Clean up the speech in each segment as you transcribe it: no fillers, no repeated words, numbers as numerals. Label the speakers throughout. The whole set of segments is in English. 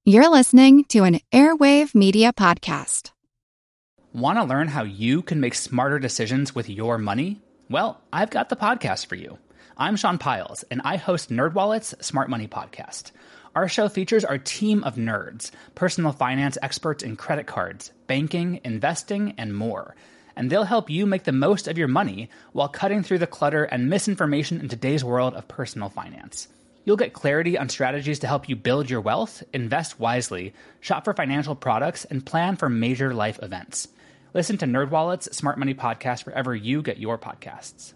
Speaker 1: You're listening to an Airwave Media Podcast.
Speaker 2: Want to learn how you can make smarter decisions with your money? Well, I've got the podcast for you. I'm Sean Piles, and I host NerdWallet's Smart Money Podcast. Our show features our team of nerds, personal finance experts in credit cards, banking, investing, and more. And they'll help you make the most of your money while cutting through the clutter and misinformation in today's world of personal finance. You'll get clarity on strategies to help you build your wealth, invest wisely, shop for financial products, and plan for major life events. Listen to NerdWallet's Smart Money Podcast wherever you get your podcasts.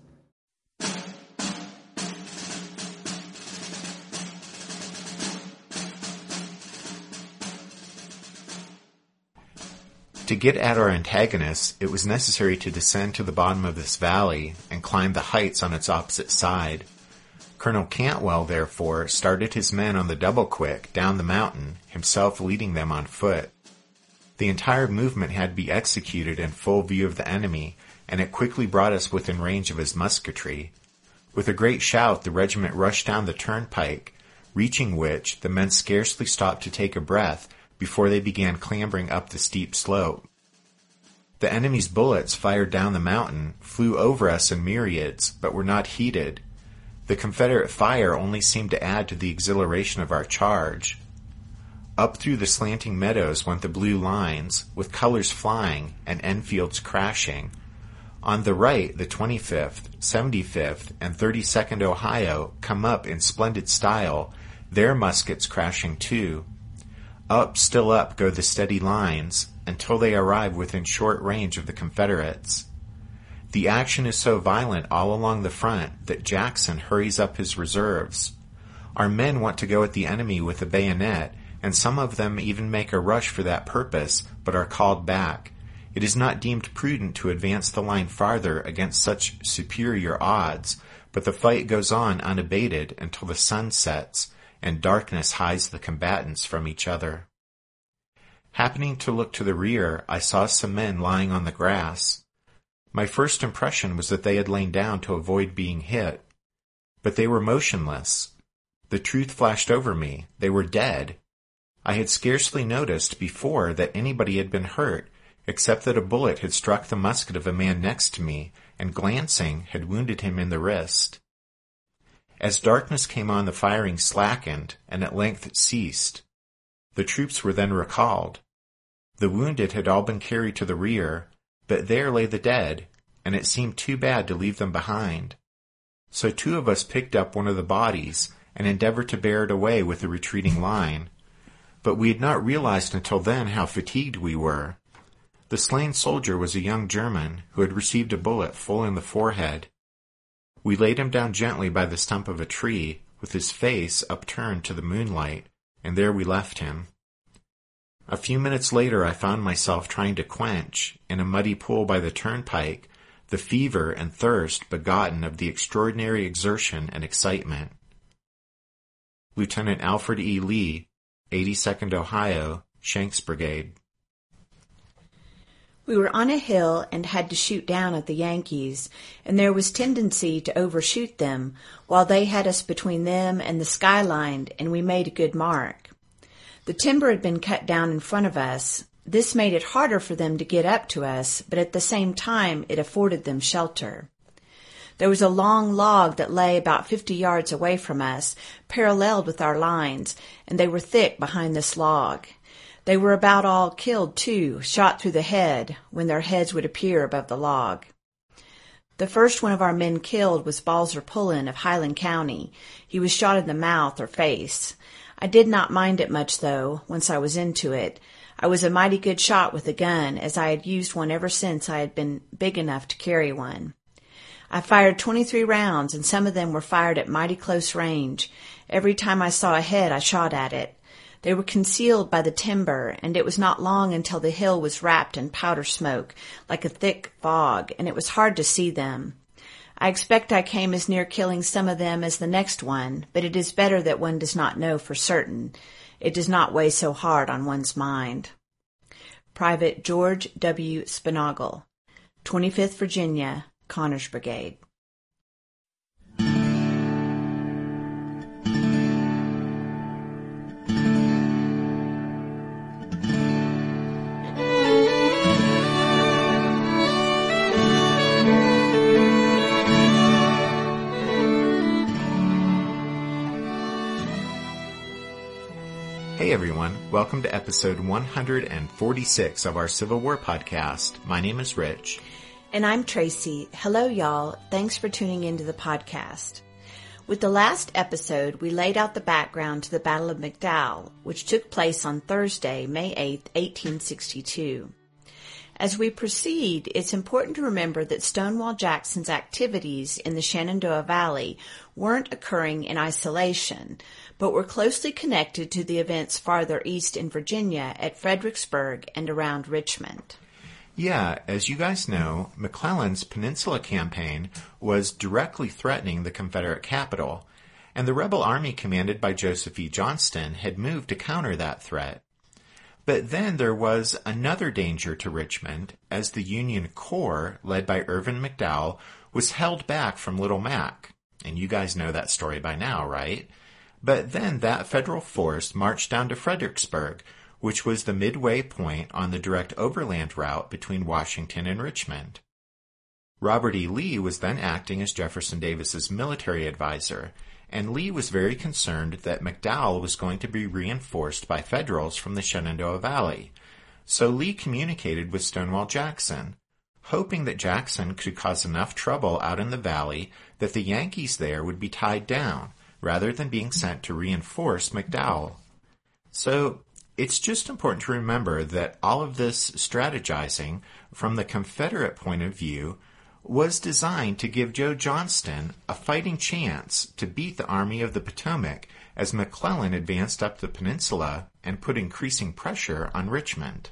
Speaker 3: To get at our antagonists, it was necessary to descend to the bottom of this valley and climb the heights on its opposite side. Colonel Cantwell, therefore, started his men on the double-quick down the mountain, himself leading them on foot. The entire movement had to be executed in full view of the enemy, and it quickly brought us within range of his musketry. With a great shout, the regiment rushed down the turnpike, reaching which the men scarcely stopped to take a breath before they began clambering up the steep slope. The enemy's bullets, fired down the mountain, flew over us in myriads, but were not heeded. The Confederate fire only seemed to add to the exhilaration of our charge. Up through the slanting meadows went the blue lines, with colors flying and Enfields crashing. On the right, the 25th, 75th, and 32nd Ohio come up in splendid style, their muskets crashing too. Up, still up, go the steady lines, until they arrive within short range of the Confederates. The action is so violent all along the front that Jackson hurries up his reserves. Our men want to go at the enemy with a bayonet, and some of them even make a rush for that purpose, but are called back. It is not deemed prudent to advance the line farther against such superior odds, but the fight goes on unabated until the sun sets, and darkness hides the combatants from each other. Happening to look to the rear, I saw some men lying on the grass. My first impression was that they had lain down to avoid being hit. But they were motionless. The truth flashed over me. They were dead. I had scarcely noticed before that anybody had been hurt, except that a bullet had struck the musket of a man next to me, and glancing, had wounded him in the wrist. As darkness came on, the firing slackened, and at length ceased. The troops were then recalled. The wounded had all been carried to the rear, but there lay the dead, and it seemed too bad to leave them behind. So two of us picked up one of the bodies and endeavored to bear it away with the retreating line. But we had not realized until then how fatigued we were. The slain soldier was a young German who had received a bullet full in the forehead. We laid him down gently by the stump of a tree, with his face upturned to the moonlight, and there we left him. A few minutes later I found myself trying to quench, in a muddy pool by the turnpike, the fever and thirst begotten of the extraordinary exertion and excitement. Lieutenant Alfred E. Lee, 82nd Ohio, Shanks Brigade.
Speaker 4: We were on a hill and had to shoot down at the Yankees, and there was tendency to overshoot them, while they had us between them and the skyline, and we made a good mark. The timber had been cut down in front of us. This made it harder for them to get up to us, but at the same time it afforded them shelter. There was a long log that lay about 50 yards away from us, paralleled with our lines, and they were thick behind this log. They were about all killed, too, shot through the head, when their heads would appear above the log. The first one of our men killed was Balzer Pullen of Highland County. He was shot in the mouth or face. I did not mind it much, though, once I was into it. I was a mighty good shot with a gun, as I had used one ever since I had been big enough to carry one. I fired 23 rounds, and some of them were fired at mighty close range. Every time I saw a head, I shot at it. They were concealed by the timber, and it was not long until the hill was wrapped in powder smoke, like a thick fog, and it was hard to see them. I expect I came as near killing some of them as the next one, but it is better that one does not know for certain. It does not weigh so hard on one's mind. Private George W. Spinagle, 25th Virginia, Connors Brigade.
Speaker 3: Hey everyone, welcome to episode 146 of our Civil War podcast. My name is Rich.
Speaker 4: And I'm Tracy. Hello y'all. Thanks for tuning into the podcast. With the last episode, we laid out the background to the Battle of McDowell, which took place on Thursday, May 8, 1862. As we proceed, it's important to remember that Stonewall Jackson's activities in the Shenandoah Valley weren't occurring in isolation, but were closely connected to the events farther east in Virginia at Fredericksburg and around Richmond.
Speaker 3: Yeah, as you guys know, McClellan's Peninsula Campaign was directly threatening the Confederate capital, and the rebel army commanded by Joseph E. Johnston had moved to counter that threat. But then there was another danger to Richmond, as the Union Corps, led by Irvin McDowell, was held back from Little Mac. And you guys know that story by now, right? But then that federal force marched down to Fredericksburg, which was the midway point on the direct overland route between Washington and Richmond. Robert E. Lee was then acting as Jefferson Davis's military advisor, and Lee was very concerned that McDowell was going to be reinforced by Federals from the Shenandoah Valley. So Lee communicated with Stonewall Jackson, hoping that Jackson could cause enough trouble out in the valley that the Yankees there would be tied down, rather than being sent to reinforce McDowell. So it's just important to remember that all of this strategizing from the Confederate point of view was designed to give Joe Johnston a fighting chance to beat the Army of the Potomac as McClellan advanced up the peninsula and put increasing pressure on Richmond.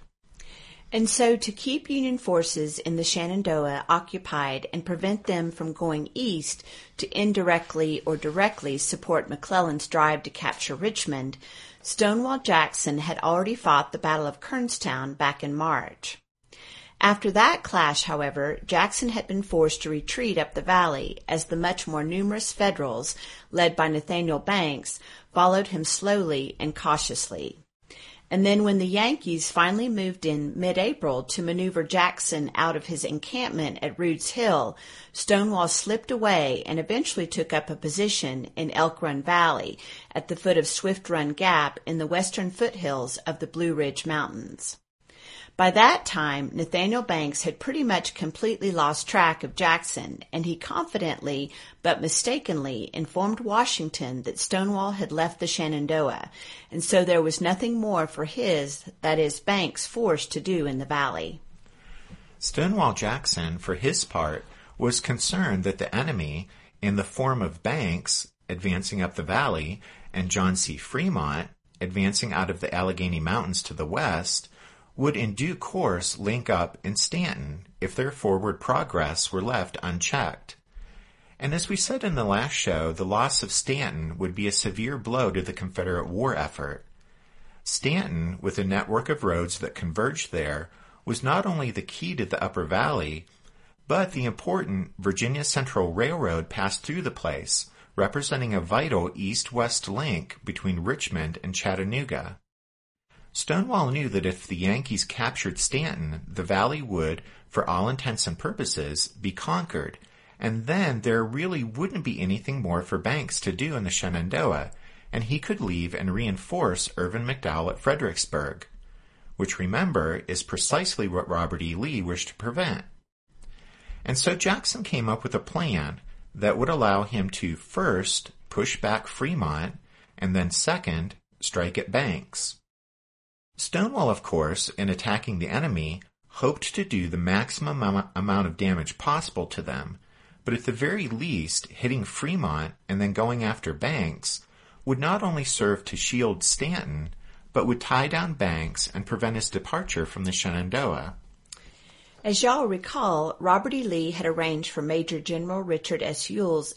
Speaker 4: And so to keep Union forces in the Shenandoah occupied and prevent them from going east to indirectly or directly support McClellan's drive to capture Richmond, Stonewall Jackson had already fought the Battle of Kernstown back in March. After that clash, however, Jackson had been forced to retreat up the valley as the much more numerous Federals, led by Nathaniel Banks, followed him slowly and cautiously. And then when the Yankees finally moved in mid-April to maneuver Jackson out of his encampment at Rude's Hill, Stonewall slipped away and eventually took up a position in Elk Run Valley at the foot of Swift Run Gap in the western foothills of the Blue Ridge Mountains. By that time, Nathaniel Banks had pretty much completely lost track of Jackson, and he confidently, but mistakenly, informed Washington that Stonewall had left the Shenandoah, and so there was nothing more for his, that is, Banks' force to do in the valley.
Speaker 3: Stonewall Jackson, for his part, was concerned that the enemy, in the form of Banks advancing up the valley and John C. Fremont advancing out of the Allegheny Mountains to the west, would in due course link up in Staunton if their forward progress were left unchecked. And as we said in the last show, the loss of Staunton would be a severe blow to the Confederate war effort. Staunton, with a network of roads that converged there, was not only the key to the Upper Valley, but the important Virginia Central Railroad passed through the place, representing a vital east-west link between Richmond and Chattanooga. Stonewall knew that if the Yankees captured Staunton, the valley would, for all intents and purposes, be conquered, and then there really wouldn't be anything more for Banks to do in the Shenandoah, and he could leave and reinforce Irvin McDowell at Fredericksburg, which, remember, is precisely what Robert E. Lee wished to prevent. And so Jackson came up with a plan that would allow him to first push back Fremont, and then second, strike at Banks. Stonewall, of course, in attacking the enemy, hoped to do the maximum amount of damage possible to them, but at the very least, hitting Fremont and then going after Banks would not only serve to shield Staunton, but would tie down Banks and prevent his departure from the Shenandoah.
Speaker 4: As y'all recall, Robert E. Lee had arranged for Major General Richard S. Ewell's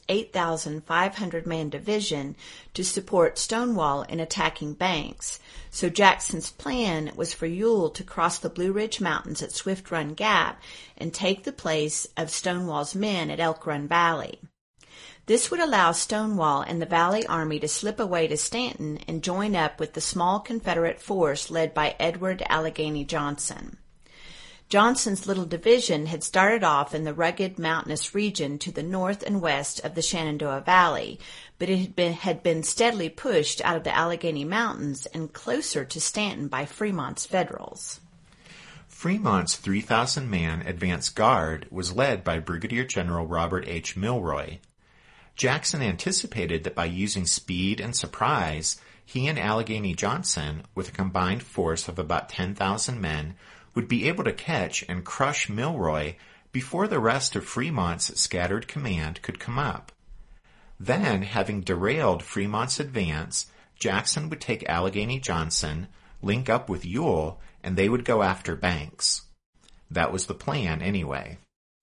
Speaker 4: 8,500-man division to support Stonewall in attacking Banks, so Jackson's plan was for Ewell to cross the Blue Ridge Mountains at Swift Run Gap and take the place of Stonewall's men at Elk Run Valley. This would allow Stonewall and the Valley Army to slip away to Staunton and join up with the small Confederate force led by Edward Allegheny Johnson. Johnson's little division had started off in the rugged mountainous region to the north and west of the Shenandoah Valley, but it had been steadily pushed out of the Allegheny Mountains and closer to Stanton by Fremont's Federals.
Speaker 3: Fremont's 3,000-man advance guard was led by Brigadier General Robert H. Milroy. Jackson anticipated that by using speed and surprise, he and Allegheny Johnson, with a combined force of about 10,000 men, would be able to catch and crush Milroy before the rest of Fremont's scattered command could come up. Then, having derailed Fremont's advance, Jackson would take Allegheny Johnson, link up with Ewell, and they would go after Banks. That was the plan anyway.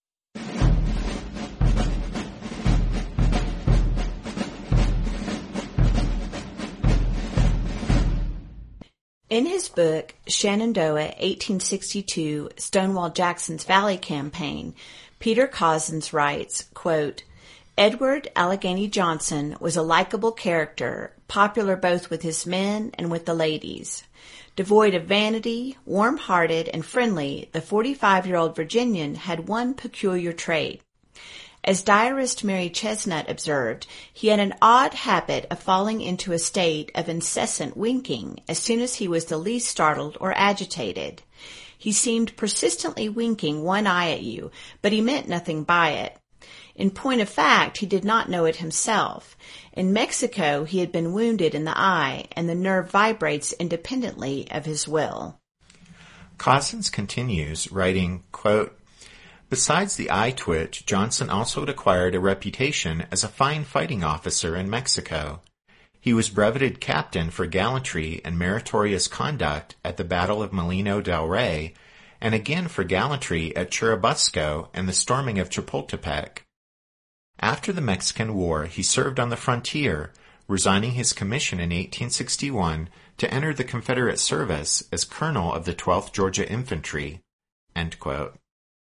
Speaker 4: In his book, Shenandoah, 1862, Stonewall Jackson's Valley Campaign, Peter Cozzens writes, quote, Edward Allegheny Johnson was a likable character, popular both with his men and with the ladies. Devoid of vanity, warm-hearted, and friendly, the 45-year-old Virginian had one peculiar trait. As diarist Mary Chesnut observed, he had an odd habit of falling into a state of incessant winking as soon as he was the least startled or agitated. He seemed persistently winking one eye at you, but he meant nothing by it. In point of fact, he did not know it himself. In Mexico, he had been wounded in the eye, and the nerve vibrates independently of his will.
Speaker 3: Cozzens continues, writing, quote, Besides the eye twitch, Johnson also had acquired a reputation as a fine fighting officer in Mexico. He was brevetted captain for gallantry and meritorious conduct at the Battle of Molino del Rey, and again for gallantry at Churubusco and the storming of Chapultepec. After the Mexican War, he served on the frontier, resigning his commission in 1861 to enter the Confederate service as colonel of the 12th Georgia Infantry. End quote.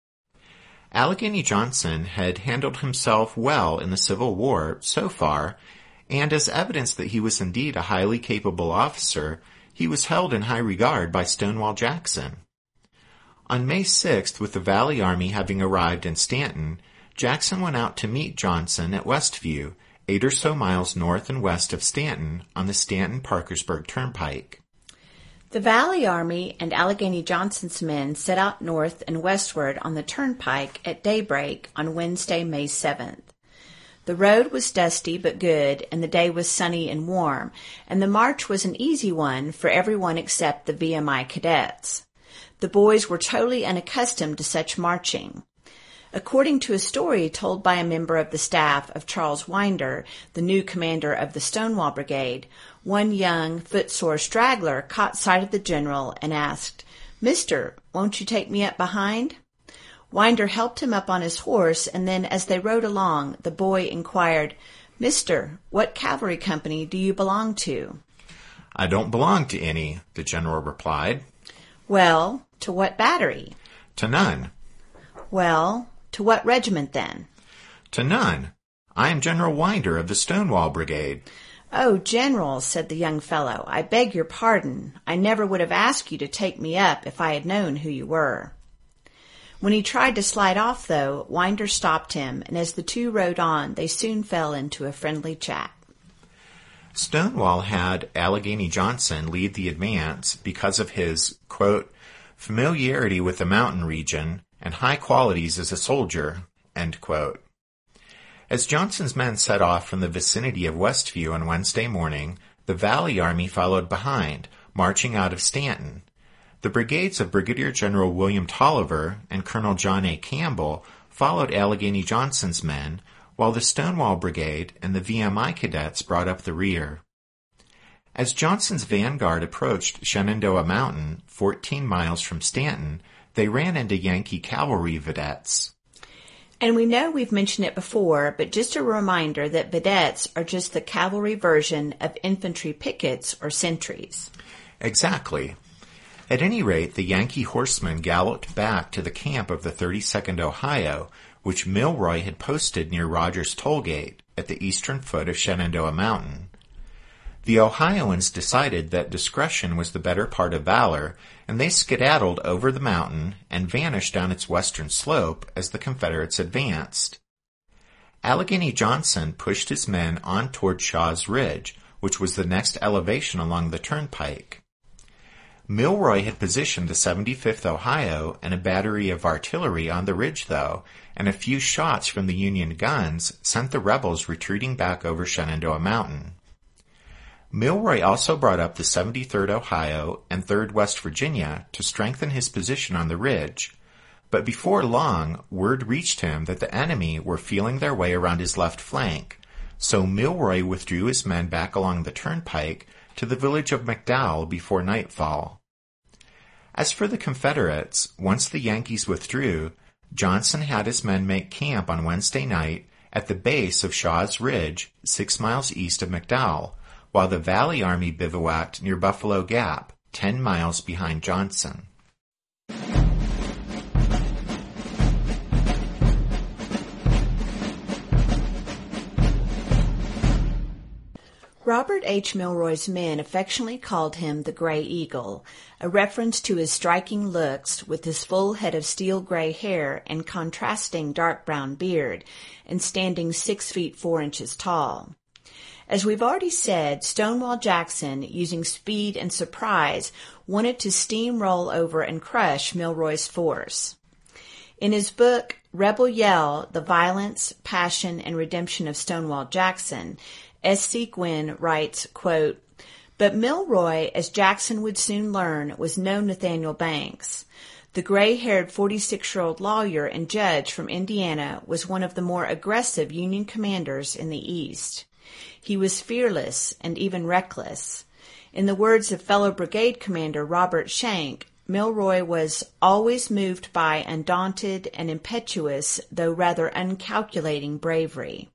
Speaker 3: Allegheny Johnson had handled himself well in the Civil War so far, and as evidence that he was indeed a highly capable officer, he was held in high regard by Stonewall Jackson. On May 6th, with the Valley Army having arrived in Stanton, Jackson went out to meet Johnson at Westview, 8 or so miles north and west of Stanton on the Stanton-Parkersburg Turnpike.
Speaker 4: The Valley Army and Allegheny Johnson's men set out north and westward on the turnpike at daybreak on Wednesday, May 7th. The road was dusty but good, and the day was sunny and warm, and the march was an easy one for everyone except the VMI cadets. The boys were totally unaccustomed to such marching. According to a story told by a member of the staff of Charles Winder, the new commander of the Stonewall Brigade, one young, footsore straggler caught sight of the general and asked, "Mister, won't you take me up behind?" Winder helped him up on his horse, and then as they rode along, the boy inquired, "Mister, what cavalry company do you belong to?"
Speaker 3: "I don't belong to any," the general replied.
Speaker 4: "Well, to what battery?"
Speaker 3: "To none."
Speaker 4: "Well, to what regiment then?"
Speaker 3: "To none. I am General Winder of the Stonewall Brigade."
Speaker 4: "Oh, General," said the young fellow, "I beg your pardon. I never would have asked you to take me up if I had known who you were." When he tried to slide off, though, Winder stopped him, and as the two rode on, they soon fell into a friendly chat.
Speaker 3: Stonewall had Allegheny Johnson lead the advance because of his, quote, familiarity with the mountain region and high qualities as a soldier, end quote. As Johnson's men set off from the vicinity of Westview on Wednesday morning, the Valley Army followed behind, marching out of Stanton. The brigades of Brigadier General William Tolliver and Colonel John A. Campbell followed Allegheny Johnson's men, while the Stonewall Brigade and the VMI cadets brought up the rear. As Johnson's vanguard approached Shenandoah Mountain, 14 miles from Stanton, they ran into Yankee cavalry vedettes.
Speaker 4: And we know we've mentioned it before, but just a reminder that vedettes are just the cavalry version of infantry pickets or sentries.
Speaker 3: Exactly. At any rate, the Yankee horsemen galloped back to the camp of the 32nd Ohio, which Milroy had posted near Rogers Toll Gate at the eastern foot of Shenandoah Mountain. The Ohioans decided that discretion was the better part of valor, and they skedaddled over the mountain and vanished down its western slope as the Confederates advanced. Allegheny Johnson pushed his men on toward Shaw's Ridge, which was the next elevation along the turnpike. Milroy had positioned the 75th Ohio and a battery of artillery on the ridge, though, and a few shots from the Union guns sent the rebels retreating back over Shenandoah Mountain. Milroy also brought up the 73rd Ohio and 3rd West Virginia to strengthen his position on the ridge, but before long, word reached him that the enemy were feeling their way around his left flank, so Milroy withdrew his men back along the turnpike to the village of McDowell before nightfall. As for the Confederates, once the Yankees withdrew, Johnson had his men make camp on Wednesday night at the base of Shaw's Ridge, 6 miles east of McDowell, while the Valley Army bivouacked near Buffalo Gap, 10 miles behind Johnson.
Speaker 4: Robert H. Milroy's men affectionately called him the Gray Eagle, a reference to his striking looks with his full head of steel gray hair and contrasting dark brown beard, and standing 6 feet 4 inches tall. As we've already said, Stonewall Jackson, using speed and surprise, wanted to steamroll over and crush Milroy's force. In his book, Rebel Yell, The Violence, Passion, and Redemption of Stonewall Jackson, S.C. Gwynn writes, quote, "But Milroy, as Jackson would soon learn, was no Nathaniel Banks. The gray-haired 46-year-old lawyer and judge from Indiana was one of the more aggressive Union commanders in the East. He was fearless and even reckless. In the words of fellow brigade commander Robert Shank, Milroy was always moved by undaunted and impetuous, though rather uncalculating bravery.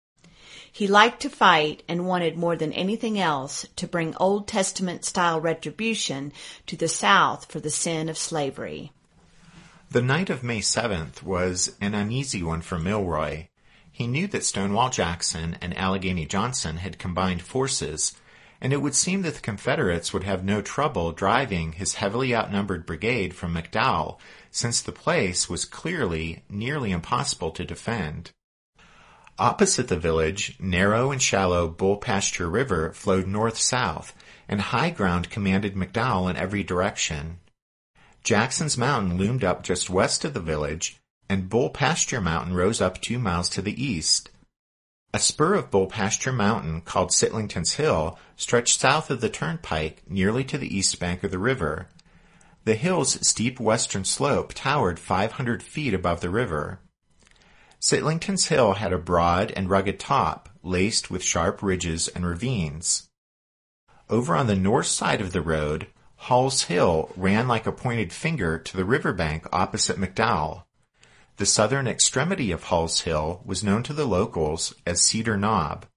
Speaker 4: He liked to fight and wanted more than anything else to bring Old Testament-style retribution to the South for the sin of slavery."
Speaker 3: The night of May 7th was an uneasy one for Milroy. He knew that Stonewall Jackson and Allegheny Johnson had combined forces, and it would seem that the Confederates would have no trouble driving his heavily outnumbered brigade from McDowell, since the place was clearly nearly impossible to defend. Opposite the village, narrow and shallow Bull Pasture River flowed north-south, and high ground commanded McDowell in every direction. Jackson's Mountain loomed up just west of the village, and Bull Pasture Mountain rose up 2 miles to the east. A spur of Bull Pasture Mountain, called Sitlington's Hill, stretched south of the turnpike nearly to the east bank of the river. The hill's steep western slope towered 500 feet above the river. Sitlington's Hill had a broad and rugged top, laced with sharp ridges and ravines. Over on the north side of the road, Hall's Hill ran like a pointed finger to the riverbank opposite McDowell. The southern extremity of Hall's Hill was known to the locals as Cedar Knob.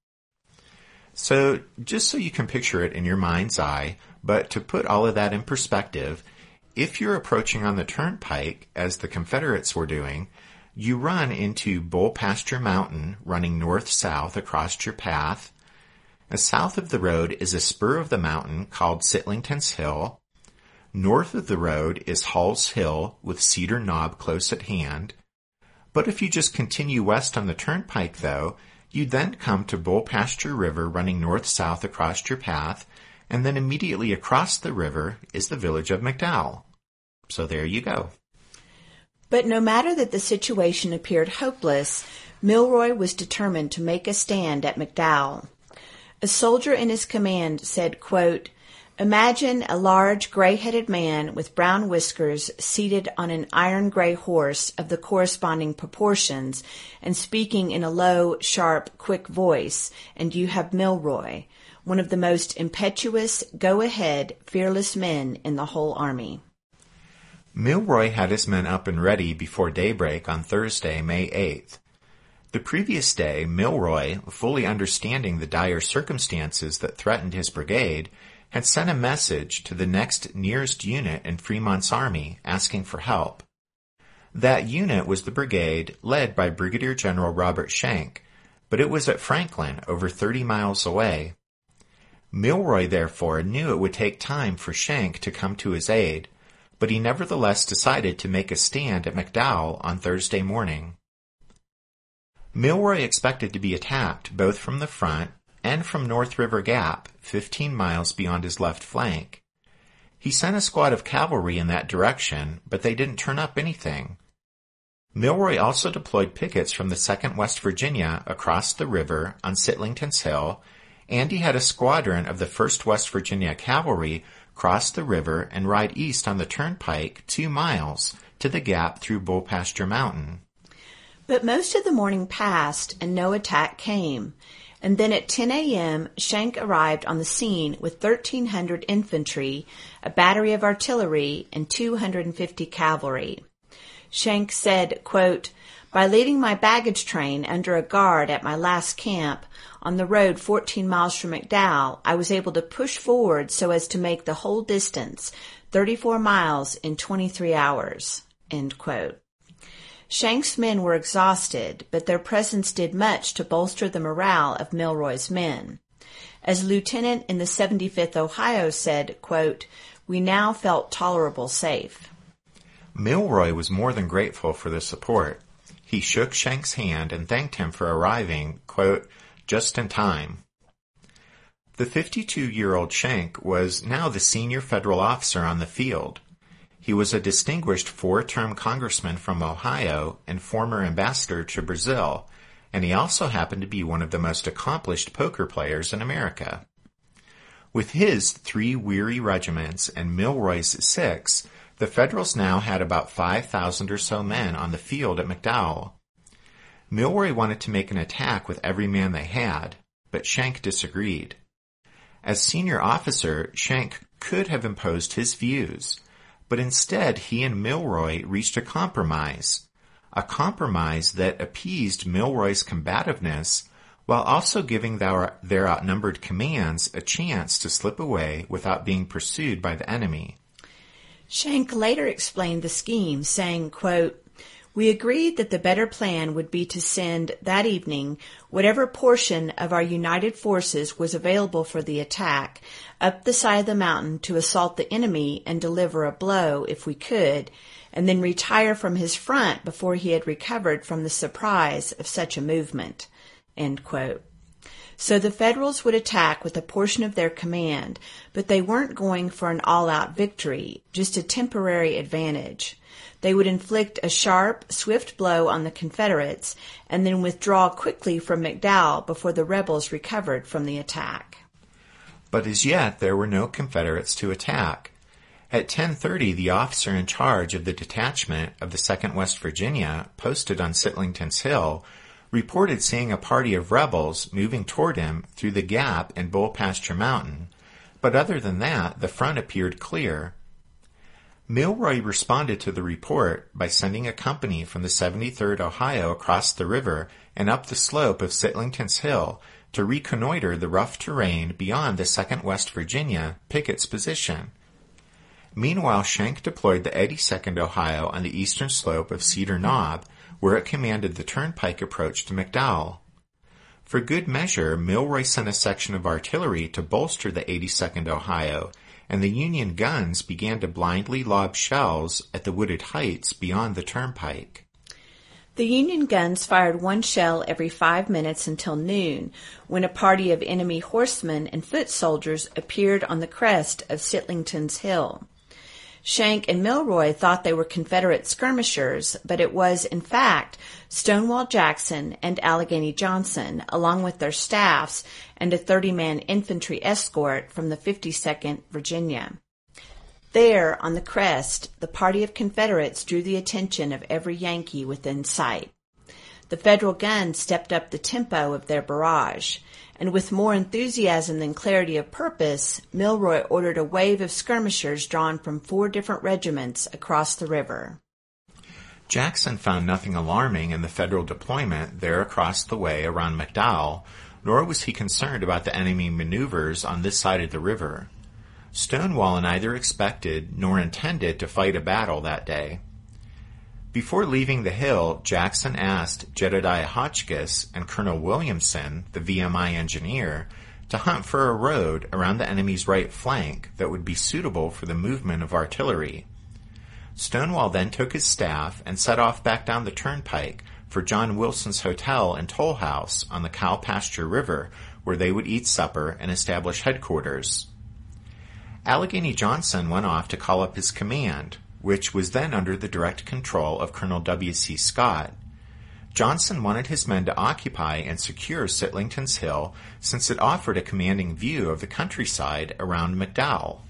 Speaker 3: So, just so you can picture it in your mind's eye, but to put all of that in perspective, if you're approaching on the turnpike, as the Confederates were doing, you run into Bull Pasture Mountain running north-south across your path. South of the road is a spur of the mountain called Sitlington's Hill. North of the road is Hall's Hill with Cedar Knob close at hand. But if you just continue west on the turnpike, though, you then come to Bull Pasture River running north-south across your path, and then immediately across the river is the village of McDowell. So there you go.
Speaker 4: But no matter that the situation appeared hopeless, Milroy was determined to make a stand at McDowell. A soldier in his command said, quote, "Imagine a large gray-headed man with brown whiskers seated on an iron-gray horse of the corresponding proportions and speaking in a low, sharp, quick voice, and you have Milroy, one of the most impetuous, go-ahead, fearless men in the whole army."
Speaker 3: Milroy had his men up and ready before daybreak on Thursday, May 8th. The previous day, Milroy, fully understanding the dire circumstances that threatened his brigade, had sent a message to the next nearest unit in Fremont's army asking for help. That unit was the brigade led by Brigadier General Robert Shank, but it was at Franklin, over 30 miles away. Milroy, therefore, knew it would take time for Schenck to come to his aid, but he nevertheless decided to make a stand at McDowell on Thursday morning. Milroy expected to be attacked both from the front and from North River Gap, 15 miles beyond his left flank. He sent a squad of cavalry in that direction, but they didn't turn up anything. Milroy also deployed pickets from the 2nd West Virginia across the river on Sitlington's Hill, and he had a squadron of the 1st West Virginia Cavalry cross the river and ride east on the turnpike 2 miles to the gap through Bull Pasture Mountain.
Speaker 4: But most of the morning passed and no attack came. And then at 10 a.m., Schenck arrived on the scene with 1,300 infantry, a battery of artillery, and 250 cavalry. Schenck said, quote, "By leaving my baggage train under a guard at my last camp on the road 14 miles from McDowell, I was able to push forward so as to make the whole distance, 34 miles, in 23 hours." End quote. Schenck's men were exhausted, but their presence did much to bolster the morale of Milroy's men. As a lieutenant in the 75th Ohio said, quote, "We now felt tolerable safe."
Speaker 3: Milroy was more than grateful for the support. He shook Schenck's hand and thanked him for arriving, quote, "just in time." The 52-year-old Schenck was now the senior federal officer on the field. He was a distinguished 4-term congressman from Ohio and former ambassador to Brazil, and he also happened to be one of the most accomplished poker players in America. With his 3 weary regiments and Milroy's 6, the Federals now had about 5,000 or so men on the field at McDowell. Milroy wanted to make an attack with every man they had, but Schenck disagreed. As senior officer, Schenck could have imposed his views, but instead he and Milroy reached a compromise that appeased Milroy's combativeness while also giving their outnumbered commands a chance to slip away without being pursued by the enemy.
Speaker 4: Schenck later explained the scheme, saying, quote, "We agreed that the better plan would be to send that evening whatever portion of our united forces was available for the attack up the side of the mountain to assault the enemy and deliver a blow if we could, and then retire from his front before he had recovered from the surprise of such a movement." End quote. So the Federals would attack with a portion of their command, but they weren't going for an all-out victory, just a temporary advantage. They would inflict a sharp, swift blow on the Confederates and then withdraw quickly from McDowell before the rebels recovered from the attack.
Speaker 3: But as yet there were no Confederates to attack. At 10:30, the officer in charge of the detachment of the 2nd West Virginia, posted on Sitlington's Hill, reported seeing a party of rebels moving toward him through the gap in Bull Pasture Mountain, but other than that, the front appeared clear. Milroy responded to the report by sending a company from the 73rd Ohio across the river and up the slope of Sitlington's Hill to reconnoiter the rough terrain beyond the 2nd West Virginia picket's position. Meanwhile, Schenck deployed the 82nd Ohio on the eastern slope of Cedar Knob, where it commanded the turnpike approach to McDowell. For good measure, Milroy sent a section of artillery to bolster the 82nd Ohio, and the Union guns began to blindly lob shells at the wooded heights beyond the turnpike.
Speaker 4: The Union guns fired 1 shell every 5 minutes until noon, when a party of enemy horsemen and foot soldiers appeared on the crest of Sitlington's Hill. Schenck and Milroy thought they were Confederate skirmishers, but it was, in fact, Stonewall Jackson and Allegheny Johnson, along with their staffs and a 30-man infantry escort from the 52nd Virginia. There, on the crest, the party of Confederates drew the attention of every Yankee within sight. The Federal guns stepped up the tempo of their barrage, and with more enthusiasm than clarity of purpose, Milroy ordered a wave of skirmishers drawn from 4 different regiments across the river.
Speaker 3: Jackson found nothing alarming in the Federal deployment there across the way around McDowell, nor was he concerned about the enemy maneuvers on this side of the river. Stonewall neither expected nor intended to fight a battle that day. Before leaving the hill, Jackson asked Jedediah Hotchkiss and Colonel Williamson, the VMI engineer, to hunt for a road around the enemy's right flank that would be suitable for the movement of artillery. Stonewall then took his staff and set off back down the turnpike for John Wilson's Hotel and Toll House on the Cow Pasture River, where they would eat supper and establish headquarters. Allegheny Johnson went off to call up his command, which was then under the direct control of Colonel W.C. Scott. Johnson wanted his men to occupy and secure Sitlington's Hill since it offered a commanding view of the countryside around McDowell.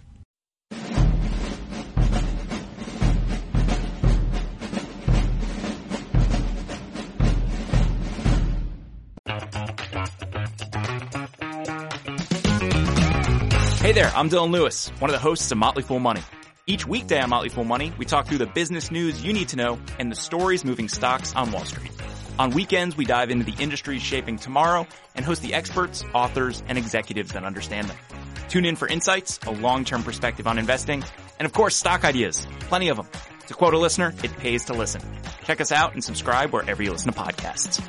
Speaker 5: Hey there, I'm Dylan Lewis, one of the hosts of Motley Fool Money. Each weekday on Motley Fool Money, we talk through the business news you need to know and the stories moving stocks on Wall Street. On weekends, we dive into the industries shaping tomorrow and host the experts, authors, and executives that understand them. Tune in for insights, a long-term perspective on investing, and of course, stock ideas. Plenty of them. To quote a listener, it pays to listen. Check us out and subscribe wherever you listen to podcasts.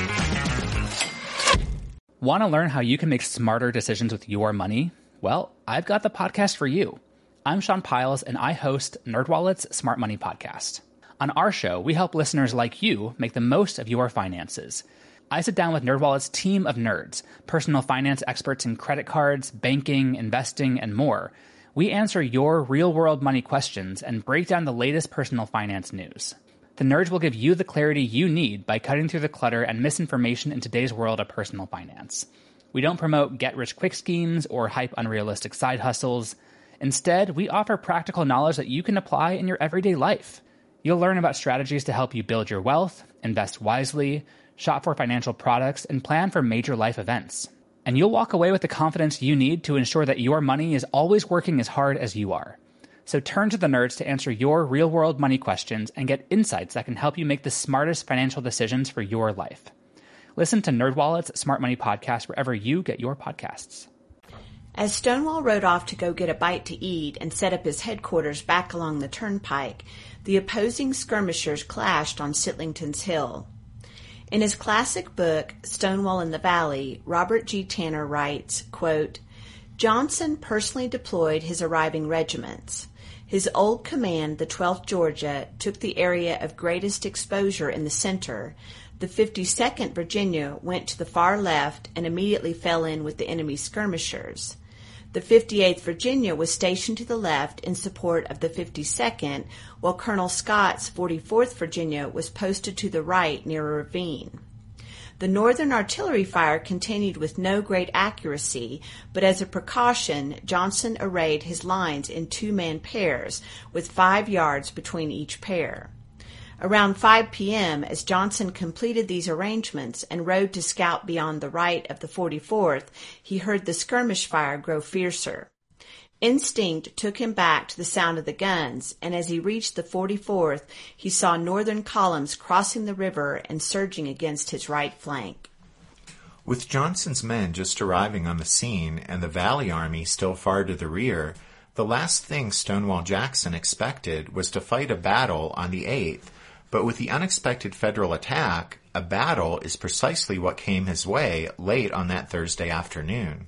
Speaker 2: Want to learn how you can make smarter decisions with your money? Well, I've got the podcast for you. I'm Sean Piles, and I host NerdWallet's Smart Money Podcast. On our show, we help listeners like you make the most of your finances. I sit down with NerdWallet's team of nerds, personal finance experts in credit cards, banking, investing, and more. We answer your real-world money questions and break down the latest personal finance news. The nerds will give you the clarity you need by cutting through the clutter and misinformation in today's world of personal finance. We don't promote get-rich-quick schemes or hype unrealistic side hustles. Instead, we offer practical knowledge that you can apply in your everyday life. You'll learn about strategies to help you build your wealth, invest wisely, shop for financial products, and plan for major life events. And you'll walk away with the confidence you need to ensure that your money is always working as hard as you are. So turn to the nerds to answer your real-world money questions and get insights that can help you make the smartest financial decisions for your life. Listen to NerdWallet's Smart Money Podcast wherever you get your podcasts.
Speaker 4: As Stonewall rode off to go get a bite to eat and set up his headquarters back along the turnpike, the opposing skirmishers clashed on Sitlington's Hill. In his classic book, Stonewall in the Valley, Robert G. Tanner writes, quote, Johnson personally deployed his arriving regiments. His old command, the 12th Georgia, took the area of greatest exposure in the center. The 52nd Virginia went to the far left and immediately fell in with the enemy skirmishers. The 58th Virginia was stationed to the left in support of the 52nd, while Colonel Scott's 44th Virginia was posted to the right near a ravine. The Northern artillery fire continued with no great accuracy, but as a precaution, Johnson arrayed his lines in two-man pairs, with 5 yards between each pair. Around 5 p.m., as Johnson completed these arrangements and rode to scout beyond the right of the 44th, he heard the skirmish fire grow fiercer. Instinct took him back to the sound of the guns, and as he reached the 44th, he saw Northern columns crossing the river and surging against his right flank.
Speaker 3: With Johnson's men just arriving on the scene and the Valley Army still far to the rear, the last thing Stonewall Jackson expected was to fight a battle on the 8th, but with the unexpected Federal attack, a battle is precisely what came his way late on that Thursday afternoon.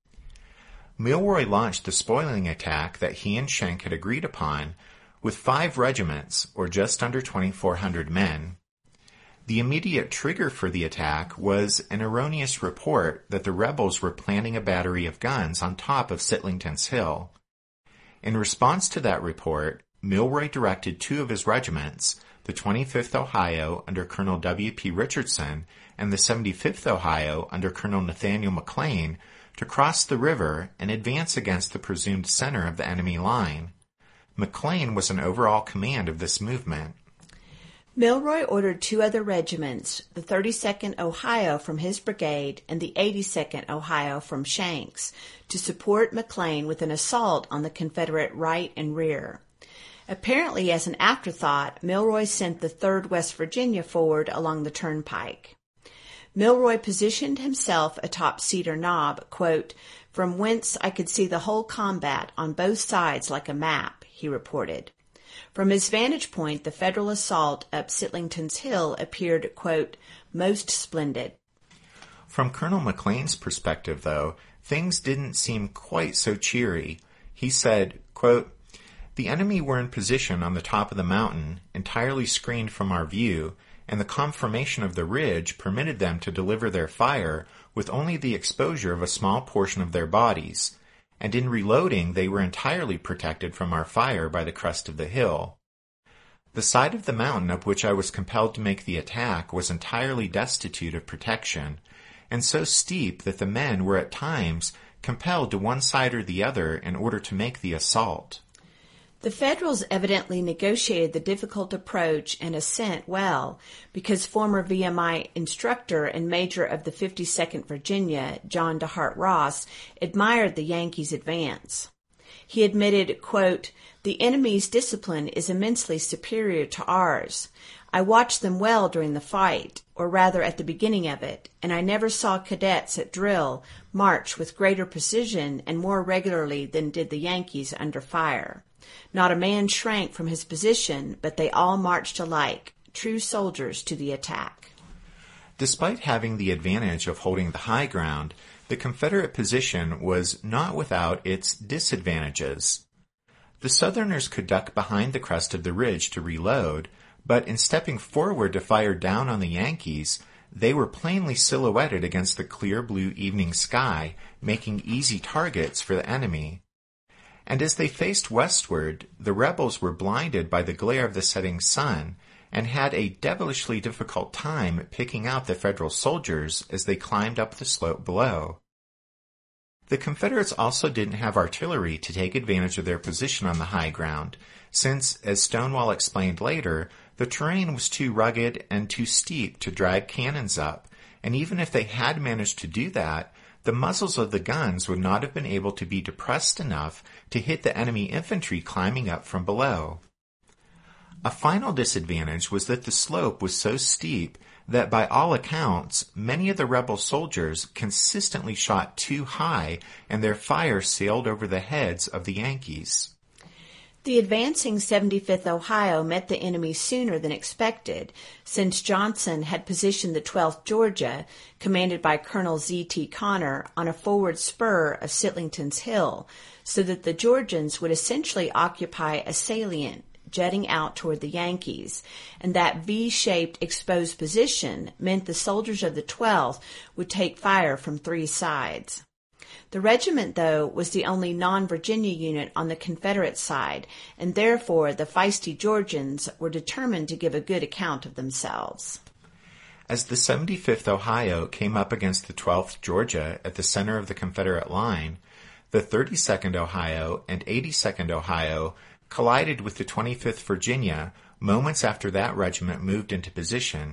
Speaker 3: Milroy launched the spoiling attack that he and Schenck had agreed upon with 5 regiments, or just under 2,400 men. The immediate trigger for the attack was an erroneous report that the rebels were planting a battery of guns on top of Sitlington's Hill. In response to that report, Milroy directed 2 of his regiments, the 25th Ohio under Colonel W.P. Richardson and the 75th Ohio under Colonel Nathaniel McLean, to cross the river and advance against the presumed center of the enemy line. McLean was in overall command of this movement.
Speaker 4: Milroy ordered 2 other regiments, the 32nd Ohio from his brigade and the 82nd Ohio from Schenck's, to support McLean with an assault on the Confederate right and rear. Apparently, as an afterthought, Milroy sent the 3rd West Virginia forward along the turnpike. Milroy positioned himself atop Cedar Knob, quote, from whence I could see the whole combat on both sides like a map, he reported. From his vantage point, the Federal assault up Sitlington's Hill appeared, quote, most splendid.
Speaker 3: From Colonel McLean's perspective, though, things didn't seem quite so cheery. He said, quote, "The enemy were in position on the top of the mountain, entirely screened from our view, and the conformation of the ridge permitted them to deliver their fire with only the exposure of a small portion of their bodies, and in reloading they were entirely protected from our fire by the crest of the hill. The side of the mountain up which I was compelled to make the attack was entirely destitute of protection, and so steep that the men were at times compelled to one side or the other in order to make the assault."
Speaker 4: The Federals evidently negotiated the difficult approach and ascent well, because former VMI instructor and major of the 52nd Virginia, John DeHart Ross, admired the Yankees' advance. He admitted, quote, "The enemy's discipline is immensely superior to ours. I watched them well during the fight, or rather at the beginning of it, and I never saw cadets at drill march with greater precision and more regularly than did the Yankees under fire. Not a man shrank from his position, but they all marched alike, true soldiers to the attack."
Speaker 3: Despite having the advantage of holding the high ground, the Confederate position was not without its disadvantages. The Southerners could duck behind the crest of the ridge to reload, but in stepping forward to fire down on the Yankees, they were plainly silhouetted against the clear blue evening sky, making easy targets for the enemy. And as they faced westward, the rebels were blinded by the glare of the setting sun and had a devilishly difficult time picking out the Federal soldiers as they climbed up the slope below. The Confederates also didn't have artillery to take advantage of their position on the high ground, since, as Stonewall explained later, the terrain was too rugged and too steep to drag cannons up, and even if they had managed to do that, the muzzles of the guns would not have been able to be depressed enough to hit the enemy infantry climbing up from below. A final disadvantage was that the slope was so steep that by all accounts, many of the rebel soldiers consistently shot too high and their fire sailed over the heads of the Yankees.
Speaker 4: The advancing 75th Ohio met the enemy sooner than expected, since Johnson had positioned the 12th Georgia, commanded by Colonel Z.T. Connor, on a forward spur of Sitlington's Hill, so that the Georgians would essentially occupy a salient jutting out toward the Yankees, and that V-shaped exposed position meant the soldiers of the 12th would take fire from three sides. The regiment, though, was the only non-Virginia unit on the Confederate side, and therefore the feisty Georgians were determined to give a good account of themselves.
Speaker 3: As the 75th Ohio came up against the 12th Georgia at the center of the Confederate line, the 32nd Ohio and 82nd Ohio collided with the 25th Virginia moments after that regiment moved into position.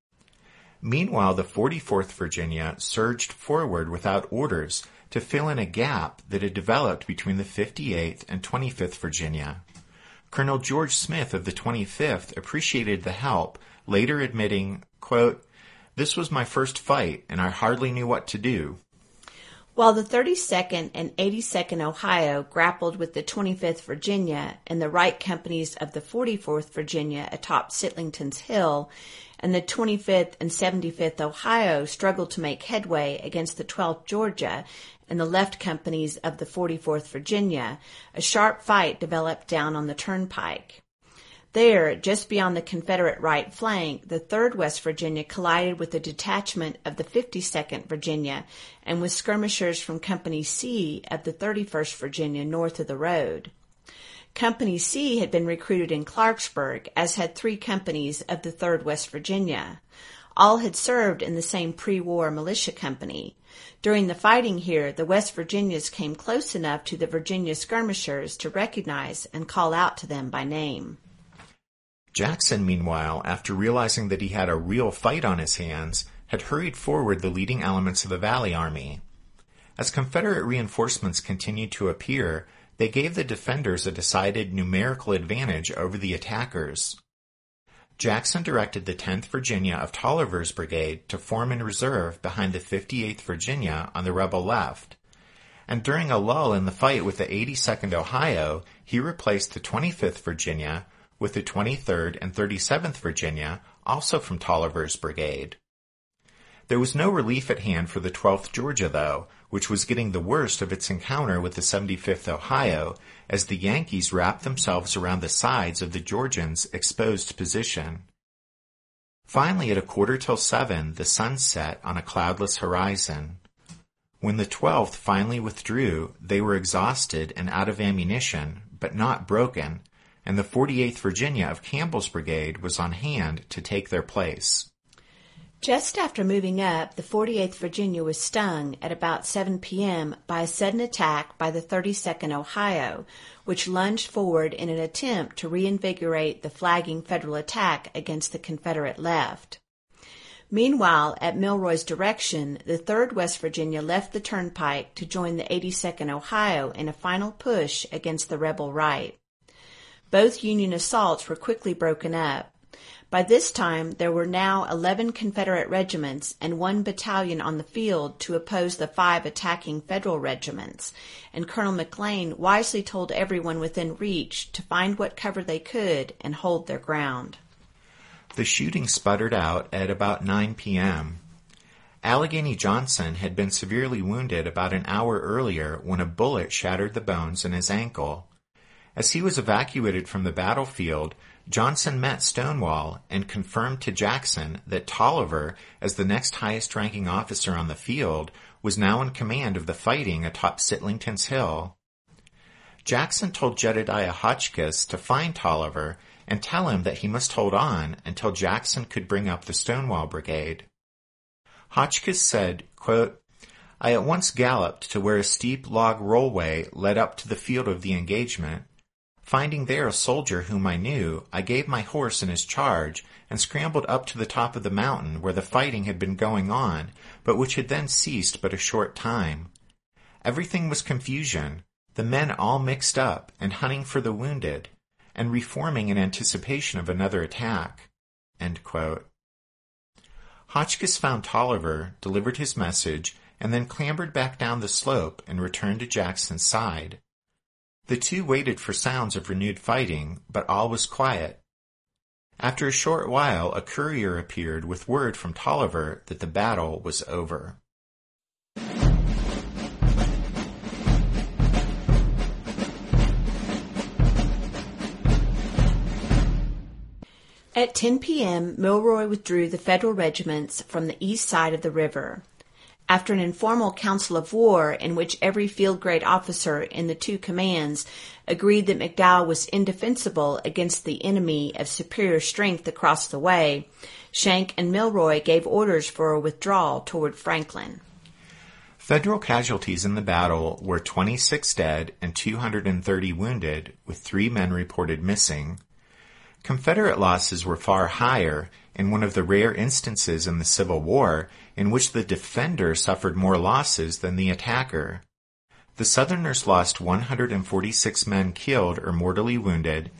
Speaker 3: Meanwhile, the 44th Virginia surged forward without orders to fill in a gap that had developed between the 58th and 25th Virginia. Colonel George Smith of the 25th appreciated the help, later admitting, quote, "This was my first fight, and I hardly knew what to do."
Speaker 4: While the 32nd and 82nd Ohio grappled with the 25th Virginia and the right companies of the 44th Virginia atop Sitlington's Hill, and the 25th and 75th Ohio struggled to make headway against the 12th Georgia and the left companies of the 44th Virginia, a sharp fight developed down on the turnpike. There, just beyond the Confederate right flank, the 3rd West Virginia collided with a detachment of the 52nd Virginia and with skirmishers from Company C of the 31st Virginia north of the road. Company C had been recruited in Clarksburg, as had 3 companies of the 3rd West Virginia. All had served in the same pre-war militia company. During the fighting here, the West Virginians came close enough to the Virginia skirmishers to recognize and call out to them by name.
Speaker 3: Jackson, meanwhile, after realizing that he had a real fight on his hands, had hurried forward the leading elements of the Valley Army. As Confederate reinforcements continued to appear, they gave the defenders a decided numerical advantage over the attackers. Jackson directed the 10th Virginia of Taliaferro's brigade to form in reserve behind the 58th Virginia on the rebel left, and during a lull in the fight with the 82nd Ohio, he replaced the 25th Virginia with the 23rd and 37th Virginia, also from Taliaferro's brigade. There was no relief at hand for the 12th Georgia, though, which was getting the worst of its encounter with the 75th Ohio as the Yankees wrapped themselves around the sides of the Georgians' exposed position. Finally, at 6:45, the sun set on a cloudless horizon. When the 12th finally withdrew, they were exhausted and out of ammunition, but not broken, and the 48th Virginia of Campbell's brigade was on hand to take their place.
Speaker 4: Just after moving up, the 48th Virginia was stung at about 7 p.m. by a sudden attack by the 32nd Ohio, which lunged forward in an attempt to reinvigorate the flagging Federal attack against the Confederate left. Meanwhile, at Milroy's direction, the 3rd West Virginia left the turnpike to join the 82nd Ohio in a final push against the rebel right. Both Union assaults were quickly broken up. By this time, there were now 11 Confederate regiments and 1 battalion on the field to oppose the 5 attacking Federal regiments, and Colonel McLean wisely told everyone within reach to find what cover they could and hold their ground.
Speaker 3: The shooting sputtered out at about 9 p.m. Allegheny Johnson had been severely wounded about an hour earlier when a bullet shattered the bones in his ankle. As he was evacuated from the battlefield, Johnson met Stonewall and confirmed to Jackson that Tolliver, as the next highest-ranking officer on the field, was now in command of the fighting atop Sitlington's Hill. Jackson told Jedediah Hotchkiss to find Tolliver and tell him that he must hold on until Jackson could bring up the Stonewall Brigade. Hotchkiss said, quote, "I at once galloped to where a steep log rollway led up to the field of the engagement. Finding there a soldier whom I knew, I gave my horse in his charge and scrambled up to the top of the mountain where the fighting had been going on, but which had then ceased but a short time. Everything was confusion, the men all mixed up and hunting for the wounded, and reforming in anticipation of another attack." End quote. Hotchkiss found Tolliver, delivered his message, and then clambered back down the slope and returned to Jackson's side. The two waited for sounds of renewed fighting, but all was quiet. After a short while, a courier appeared with word from Tolliver that the battle was over.
Speaker 4: At 10 p.m., Milroy withdrew the Federal regiments from the east side of the river. After an informal council of war in which every field-grade officer in the 2 commands agreed that McDowell was indefensible against the enemy of superior strength across the way, Schenck and Milroy gave orders for a withdrawal toward Franklin.
Speaker 3: Federal casualties in the battle were 26 dead and 230 wounded, with 3 men reported missing. Confederate losses were far higher, in one of the rare instances in the Civil War in which the defender suffered more losses than the attacker. The Southerners lost 146 men killed or mortally wounded,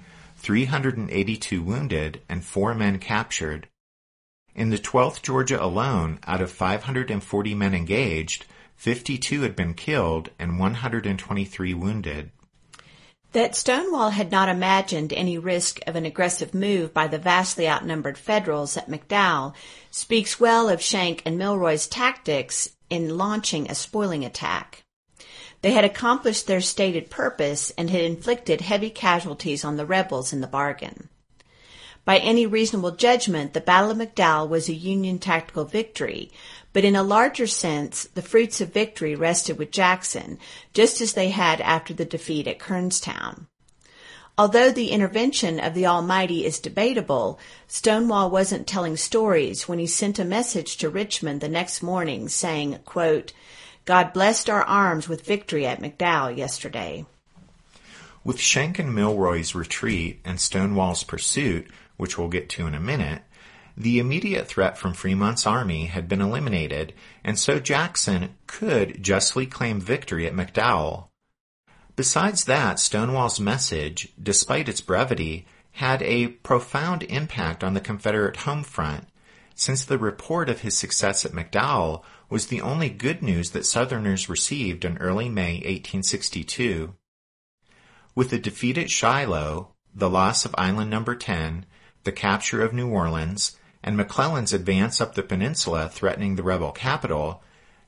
Speaker 3: 382 wounded, and 4 men captured. In the 12th Georgia alone, out of 540 men engaged, 52 had been killed and 123 wounded.
Speaker 4: That Stonewall had not imagined any risk of an aggressive move by the vastly outnumbered Federals at McDowell speaks well of Schenck and Milroy's tactics in launching a spoiling attack. They had accomplished their stated purpose and had inflicted heavy casualties on the rebels in the bargain. By any reasonable judgment, the Battle of McDowell was a Union tactical victory, but in a larger sense, the fruits of victory rested with Jackson, just as they had after the defeat at Kernstown. Although the intervention of the Almighty is debatable, Stonewall wasn't telling stories when he sent a message to Richmond the next morning saying, quote, "God blessed our arms with victory at McDowell yesterday."
Speaker 3: With Schenck and Milroy's retreat and Stonewall's pursuit, which we'll get to in a minute, the immediate threat from Fremont's army had been eliminated, and so Jackson could justly claim victory at McDowell. Besides that, Stonewall's message, despite its brevity, had a profound impact on the Confederate home front, since the report of his success at McDowell was the only good news that Southerners received in early May 1862. With the defeat at Shiloh, the loss of Island No. 10, the capture of New Orleans, and McClellan's advance up the peninsula threatening the rebel capital,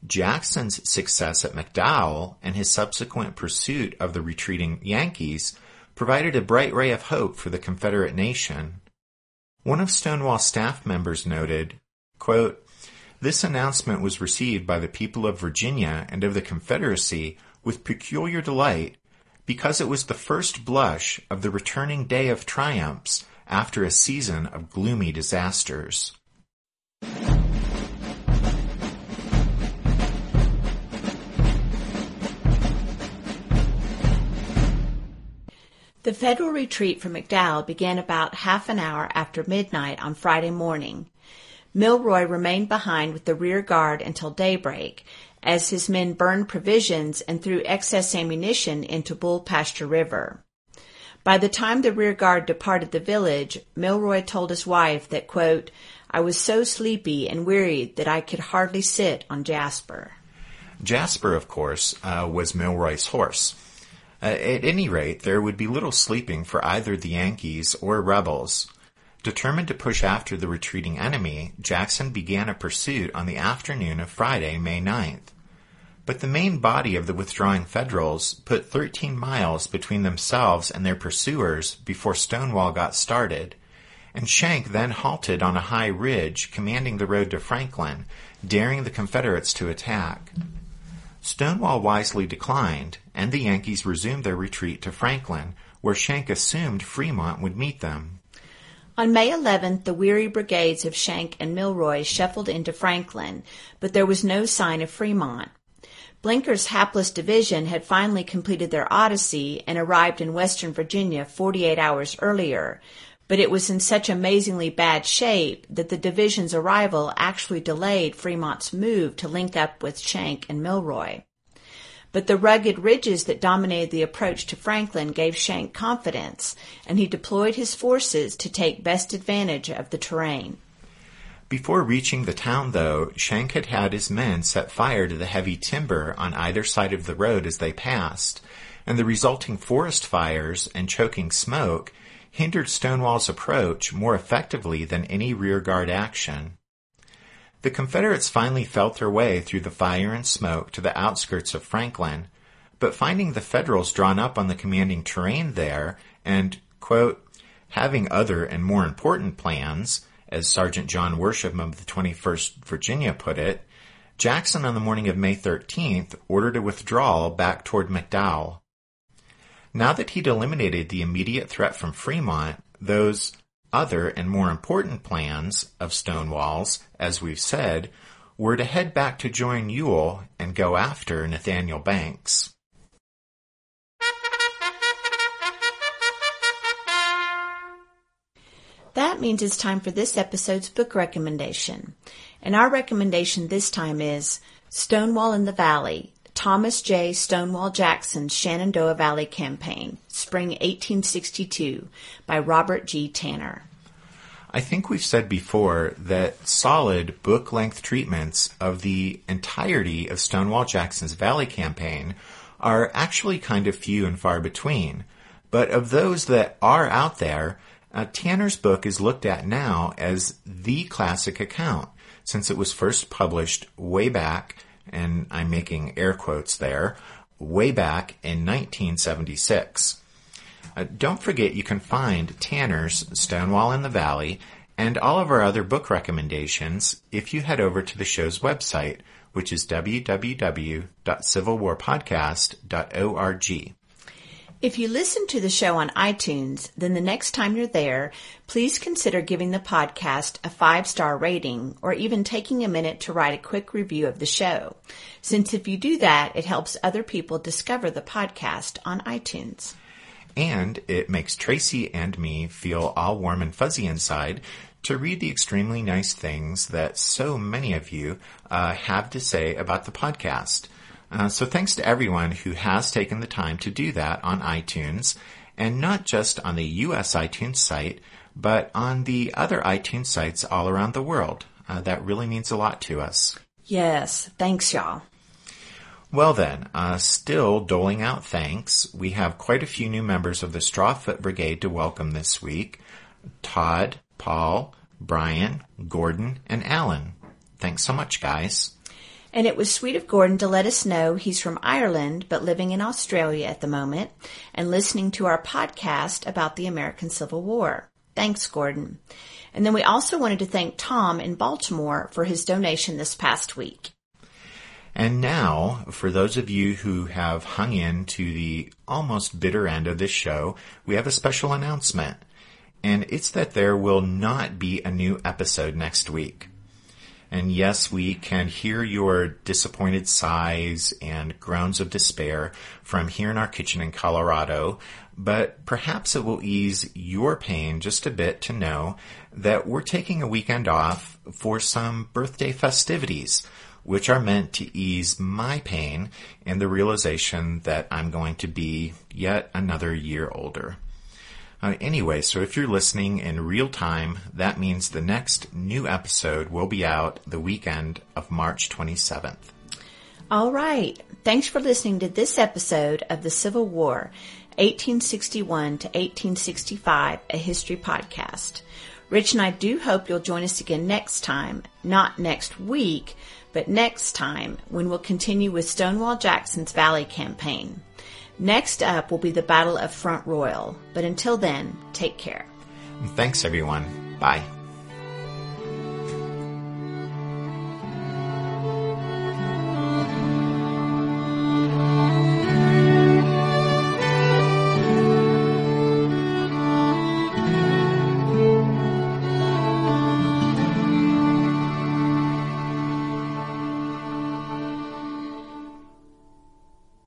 Speaker 3: Jackson's success at McDowell and his subsequent pursuit of the retreating Yankees provided a bright ray of hope for the Confederate nation. One of Stonewall's staff members noted, quote, "This announcement was received by the people of Virginia and of the Confederacy with peculiar delight, because it was the first blush of the returning day of triumphs after a season of gloomy disasters."
Speaker 4: The Federal retreat from McDowell began about half an hour after midnight on Friday morning. Milroy remained behind with the rear guard until daybreak, as his men burned provisions and threw excess ammunition into Bull Pasture River. By the time the rear guard departed the village, Milroy told his wife that, quote, "I was so sleepy and wearied that I could hardly sit on Jasper."
Speaker 3: Jasper, of course, was Milroy's horse. At any rate, there would be little sleeping for either the Yankees or rebels. Determined to push after the retreating enemy, Jackson began a pursuit on the afternoon of Friday, May 9th. But the main body of the withdrawing Federals put 13 miles between themselves and their pursuers before Stonewall got started, and Schenck then halted on a high ridge commanding the road to Franklin, daring the Confederates to attack. Stonewall wisely declined, and the Yankees resumed their retreat to Franklin, where Schenck assumed Fremont would meet them.
Speaker 4: On May 11th, the weary brigades of Schenck and Milroy shuffled into Franklin, but there was no sign of Fremont. Blinker's hapless division had finally completed their odyssey and arrived in western Virginia 48 hours earlier, but it was in such amazingly bad shape that the division's arrival actually delayed Fremont's move to link up with Schenck and Milroy. But the rugged ridges that dominated the approach to Franklin gave Schenck confidence, and he deployed his forces to take best advantage of the terrain.
Speaker 3: Before reaching the town, though, Schenck had had his men set fire to the heavy timber on either side of the road as they passed, and the resulting forest fires and choking smoke hindered Stonewall's approach more effectively than any rearguard action. The Confederates finally felt their way through the fire and smoke to the outskirts of Franklin, but finding the Federals drawn up on the commanding terrain there and, quote, "having other and more important plans," as Sergeant John Worsham of the 21st Virginia put it, Jackson on the morning of May 13th ordered a withdrawal back toward McDowell. Now that he'd eliminated the immediate threat from Fremont, those other and more important plans of Stonewall's, as we've said, were to head back to join Ewell and go after Nathaniel Banks.
Speaker 4: That means it's time for this episode's book recommendation. And our recommendation this time is Stonewall in the Valley, Thomas J. Stonewall Jackson's Shenandoah Valley Campaign, Spring 1862, by Robert G. Tanner.
Speaker 3: I think we've said before that solid book-length treatments of the entirety of Stonewall Jackson's Valley Campaign are actually kind of few and far between. But of those that are out there, Tanner's book is looked at now as the classic account, since it was first published way back, and I'm making air quotes there, way back in 1976. Don't forget you can find Tanner's Stonewall in the Valley and all of our other book recommendations if you head over to the show's website, which is www.civilwarpodcast.org.
Speaker 4: If you listen to the show on iTunes, then the next time you're there, please consider giving the podcast a 5-star rating or even taking a minute to write a quick review of the show, since if you do that, it helps other people discover the podcast on iTunes.
Speaker 3: And it makes Tracy and me feel all warm and fuzzy inside to read the extremely nice things that so many of you have to say about the podcast. So thanks to everyone who has taken the time to do that on iTunes, and not just on the U.S. iTunes site, but on the other iTunes sites all around the world. That really means a lot to us.
Speaker 4: Yes, thanks y'all.
Speaker 3: Well then, still doling out thanks, we have quite a few new members of the Strawfoot Brigade to welcome this week. Todd, Paul, Brian, Gordon, and Alan. Thanks so much, guys.
Speaker 4: And it was sweet of Gordon to let us know he's from Ireland but living in Australia at the moment and listening to our podcast about the American Civil War. Thanks, Gordon. And then we also wanted to thank Tom in Baltimore for his donation this past week.
Speaker 3: And now, for those of you who have hung in to the almost bitter end of this show, we have a special announcement. And it's that there will not be a new episode next week. And yes, we can hear your disappointed sighs and groans of despair from here in our kitchen in Colorado, but perhaps it will ease your pain just a bit to know that we're taking a weekend off for some birthday festivities, which are meant to ease my pain and the realization that I'm going to be yet another year older. Anyway, so if you're listening in real time, that means the next new episode will be out the weekend of March 27th.
Speaker 4: All right. Thanks for listening to this episode of the Civil War, 1861 to 1865, a history podcast. Rich and I do hope you'll join us again next time, not next week, but next time when we'll continue with Stonewall Jackson's Valley Campaign. Next up will be the Battle of Front Royal. But until then, take care.
Speaker 3: Thanks, everyone. Bye.